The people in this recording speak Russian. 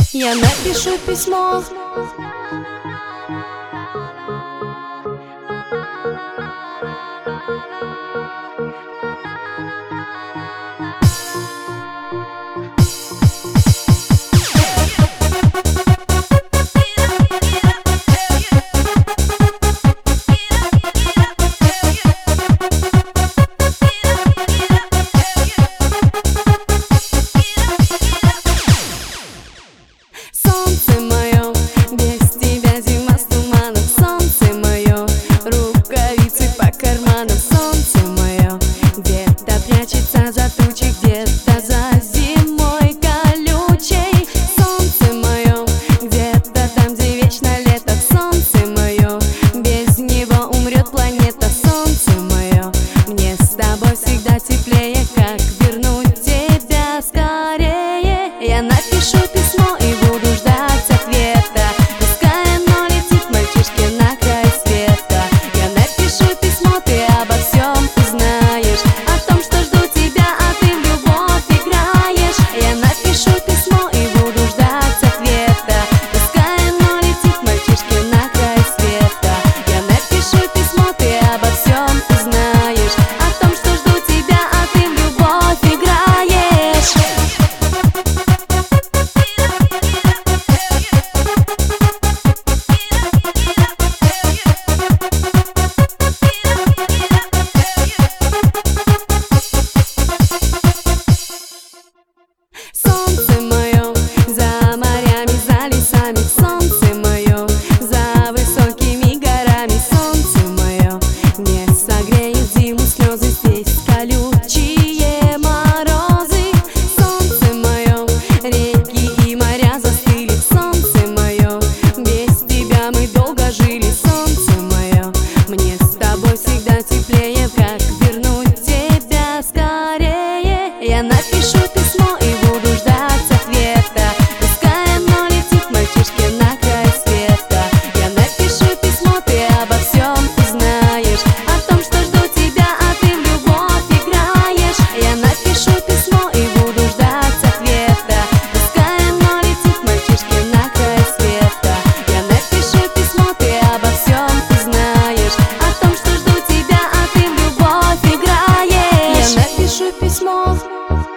Я напишу письмо. Солнце мое, без тебя зима с туманом. Солнце мое, рукавицы по карманам. Солнце мое, где-то прячется за тучей, где-то за зимой колючей. Солнце мое, где-то там, где вечно лето. Солнце мое, без него умрет планета. Солнце мое, мне с тобой всегда теплее. Как вернуть тебя скорее? Я напишу письмо и буду ждать ответа. Пускай оно летит мальчишке на край света. Я напишу письмо, ты обо всем узнаешь, о том, что жду тебя, а ты в любовь играешь. Я напишу письмо и буду ждать ответа. Пускай оно летит мальчишке на край света. Я напишу письмо, ты обо всем узнаешь, о том, что жду тебя, а ты в любовь играешь. Солнце мое, за морями, за лесами. Солнце мое, за высокими горами. Солнце мое, не согреет зиму слезы здесь, колючие морозы. Солнце мое, реки и моря застыли. Солнце мое, без тебя мы долго жили. Солнце мое, мне с тобой всегда теплее. Как вернуть тебя скорее? Я напишу письмо и буду ждать ответа. Пускай оно летит мальчишке на край света. Я напишу письмо, ты обо всем узнаешь, о том, что жду тебя, а ты в любовь играешь. Я напишу письмо и буду ждать ответа. Пускай оно летит мальчишке на край света. Я напишу письмо, ты обо всем узнаешь, о том, что жду тебя, а ты в любовь играешь. Я напишу письмо.